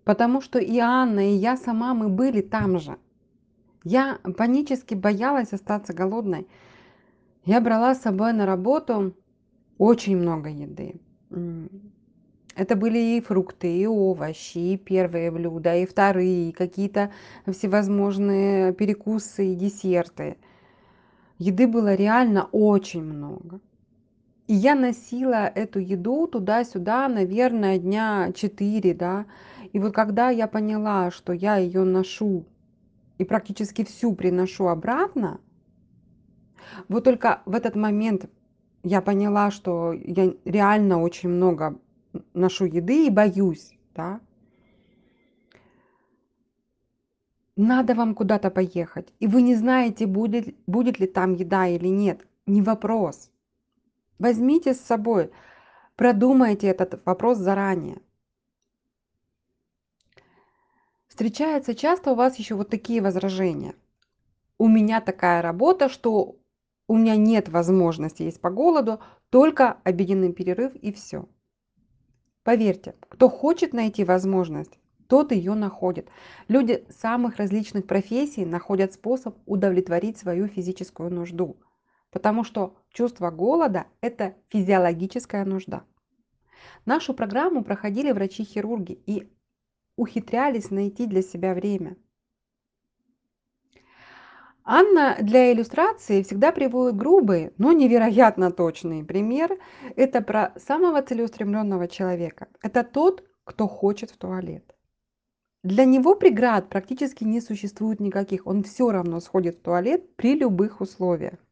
Потому что и Анна, и я сама, мы были там же. Я панически боялась остаться голодной. Я брала с собой на работу очень много еды. М, Это были и фрукты, и овощи, и первые блюда, и вторые, и какие-то всевозможные перекусы и десерты. Еды было реально очень много. И я носила эту еду туда-сюда, наверное, дня 4, да. И вот когда я поняла, что я ее ношу и практически всю приношу обратно, вот только в этот момент я поняла, что я реально очень много ношу еды и боюсь, да. Надо вам куда-то поехать, и вы не знаете, будет ли там еда или нет. Не вопрос. Возьмите с собой, продумайте этот вопрос заранее. Встречается часто у вас еще вот такие возражения. У меня такая работа, что у меня нет возможности есть по голоду, только обеденный перерыв и все. Поверьте, кто хочет найти возможность, тот ее находит. Люди самых различных профессий находят способ удовлетворить свою физическую нужду. Потому что чувство голода– это физиологическая нужда. Нашу программу проходили врачи-хирурги и ухитрялись найти для себя время. Анна для иллюстрации всегда приводит грубый, но невероятно точный пример. Это про самого целеустремленного человека. Это тот, кто хочет в туалет. Для него преград практически не существует никаких. Он все равно сходит в туалет при любых условиях.